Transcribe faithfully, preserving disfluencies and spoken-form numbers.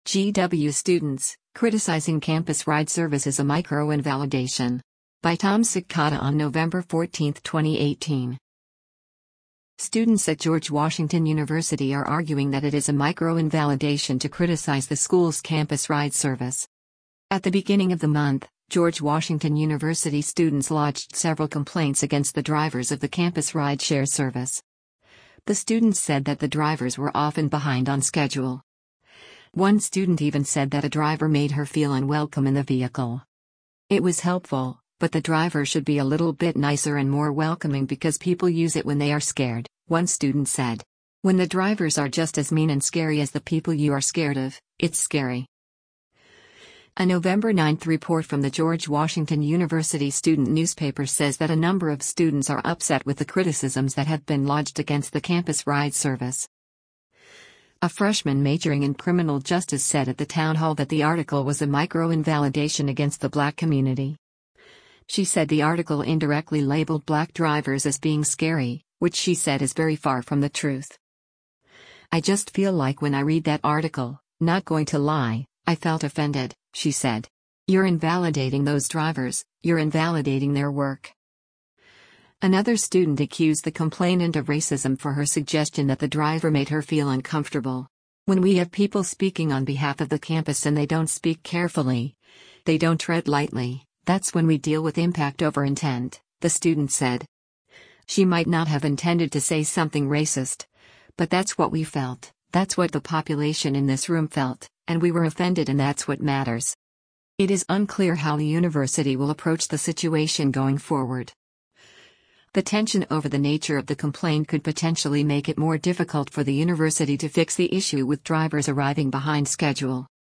G W students, criticizing campus ride service as a micro-invalidation. By Tom Cicada on November fourteenth, twenty eighteen. Students at George Washington University are arguing that it is a micro-invalidation to criticize the school's campus ride service. At the beginning of the month, George Washington University students lodged several complaints against the drivers of the campus rideshare service. The students said that the drivers were often behind on schedule. One student even said that a driver made her feel unwelcome in the vehicle. It was helpful, but the driver should be a little bit nicer and more welcoming because people use it when they are scared, one student said. When the drivers are just as mean and scary as the people you are scared of, it's scary. A November ninth report from the George Washington University student newspaper says that a number of students are upset with the criticisms that have been lodged against the campus ride service. A freshman majoring in criminal justice said at the town hall that the article was a micro-invalidation against the black community. She said the article indirectly labeled black drivers as being scary, which she said is very far from the truth. I just feel like when I read that article, not going to lie, I felt offended, she said. You're invalidating those drivers, you're invalidating their work. Another student accused the complainant of racism for her suggestion that the driver made her feel uncomfortable. When we have people speaking on behalf of the campus and they don't speak carefully, they don't tread lightly, that's when we deal with impact over intent, the student said. She might not have intended to say something racist, but that's what we felt, that's what the population in this room felt, and we were offended, and that's what matters. It is unclear how the university will approach the situation going forward. The tension over the nature of the complaint could potentially make it more difficult for the university to fix the issue with drivers arriving behind schedule.